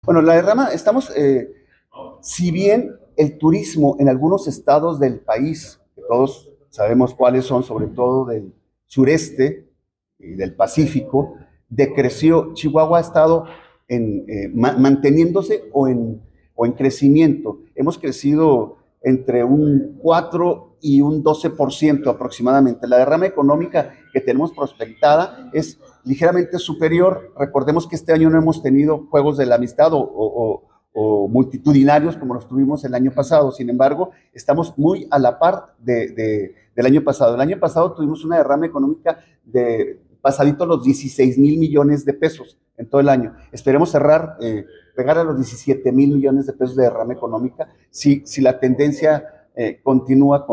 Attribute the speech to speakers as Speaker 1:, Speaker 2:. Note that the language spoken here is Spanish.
Speaker 1: Bueno, la derrama, si bien el turismo en algunos estados del país, que todos sabemos cuáles son, sobre todo del sureste y del Pacífico, decreció. Chihuahua ha estado manteniéndose o en crecimiento. Hemos crecido entre un 4 y un 12% aproximadamente. La derrama económica que tenemos prospectada es ligeramente superior. Recordemos que este año no hemos tenido Juegos de la Amistad o multitudinarios como los tuvimos el año pasado. Sin embargo, estamos muy a la par del año pasado. El año pasado tuvimos una derrama económica de pasadito los 16,000 millones de pesos en todo el año. Esperemos pegar a los 17,000 millones de pesos de derrama económica si la tendencia continúa